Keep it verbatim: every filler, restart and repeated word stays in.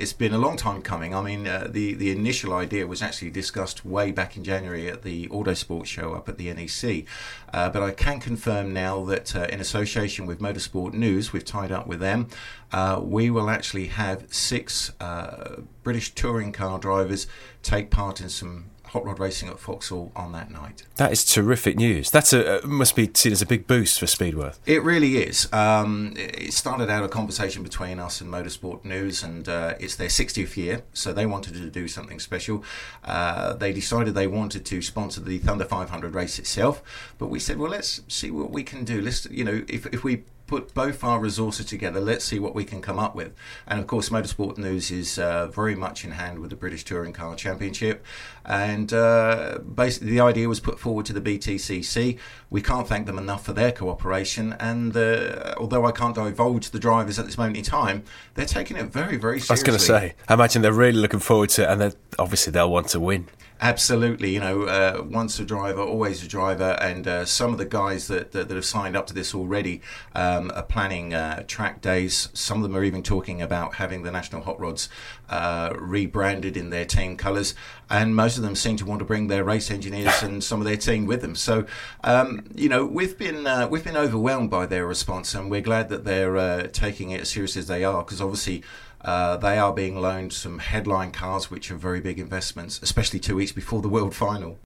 it's been a long time coming. I mean, uh, the the initial idea was actually discussed way back in January at the Autosport show up at the N E C. Uh, but I can confirm now that uh, in association with Motorsport News, we've tied up with them. Uh, we will actually have six uh, British touring car drivers take part in some hot rod racing at Vauxhall on that night. That is terrific news. That's a uh, must be seen as a big boost for Speedworth. It really is. Um, it started out a conversation between us and Motorsport News, and uh, it's their sixtieth year, so they wanted to do something special. Uh, they decided they wanted to sponsor the Thunder five hundred race itself, but we said, well, let's see what we can do. Let's, you know, if if we put both our resources together, let's see what we can come up with. And of course, Motorsport News is uh, very much in hand with the British Touring Car Championship, and uh, basically the idea was put forward to the B T C C. We can't thank them enough for their cooperation, and uh, although I can't divulge the drivers at this moment in time, they're taking it very, very seriously. I was going to say, I imagine they're really looking forward to it, and they're, obviously they'll want to win. Absolutely, you know, uh, once a driver, always a driver, and uh, some of the guys that, that that have signed up to this already um, are planning uh, track days. Some of them are even talking about having the National Hot Rods uh, rebranded in their team colours, and most of them seem to want to bring their race engineers and some of their team with them. So, um, you know, we've been uh, we've been overwhelmed by their response, and we're glad that they're uh, taking it as serious as they are, because obviously Uh, they are being loaned some headline cars, which are very big investments, especially two weeks before the World Final.